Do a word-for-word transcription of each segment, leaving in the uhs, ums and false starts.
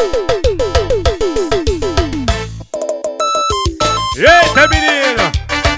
Eita, menino!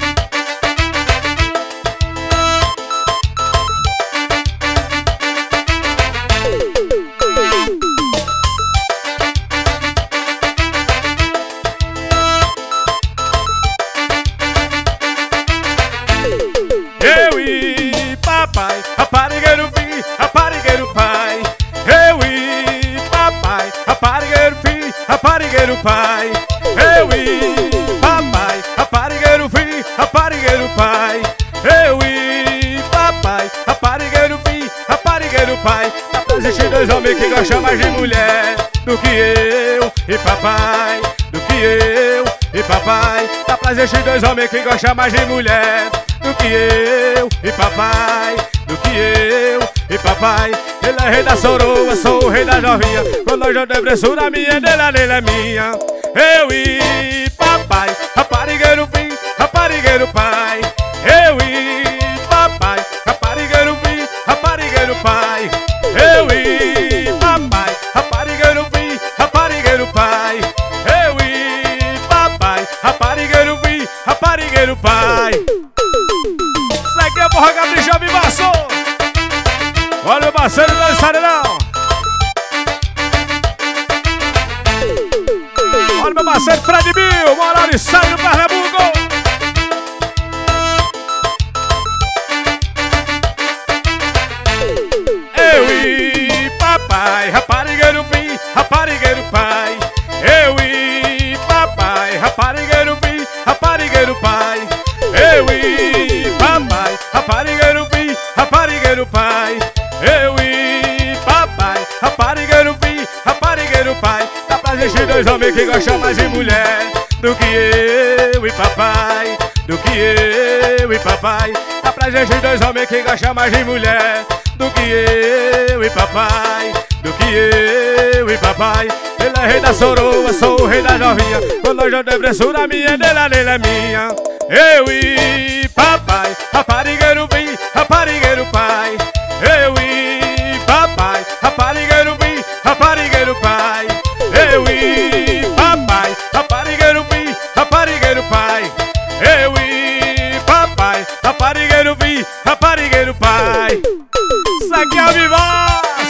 Eu e papai, raparigueiro vi, raparigueiro pai. Eu e papai, raparigueiro vi, raparigueiro pai. Eu e papai, raparigueiro vi, raparigueiro pai. Eu e papai, raparigueiro vi, raparigueiro pai. Existem dois homens que gostam mais de mulher do que eu e papai, do que eu e papai. Dá pra existir dois homens que gostam mais de mulher do que eu e papai, do que eu e papai. Ele é rei da soroa, sou o rei da novinha. Quando nós já depressura minha, dele, dele é minha. Eu e papai, raparigueiro vim, raparigueiro pai. Eu e papai, raparigueiro vim, raparigueiro pai. Eu e papai, raparigueiro vim, raparigueiro pai. Eu e papai, raparigueiro vim, raparigueiro pai. Segue a porra, Gabriel, me passou. Olha o parceiro, não sai não. Olha meu parceiro Fred Bill, moral e sai do Pernambuco. Eu e papai, raparigueiro vim, raparigueiro pai. Eu e papai, raparigueiro vim, raparigueiro pai. Eu e papai, raparigueiro vim, raparigueiro pai. Eu e papai, raparigueiro vim, raparigueiro pai. Dá pra existir dois homens que gostam mais de mulher do que eu e papai, do que eu e papai. Dá pra existir dois homens que gostam mais de mulher do que eu e papai, do que eu e papai. Ele é rei da soroa, sou o rei da novinha. Quando hoje eu depressura minha, dele, dele é minha. Eu e papai, raparigueiro vim, raparigueiro pai. Eu e papai, raparigueiro vim, raparigueiro pai. Eu e papai, raparigueiro vim, raparigueiro pai. Eu e papai, raparigueiro vim, raparigueiro pai. Segue a vivaz.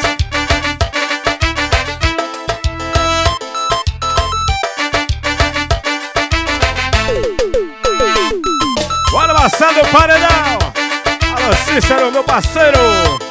Bora, Marcelo Paredão. Alô, Cícero, meu parceiro.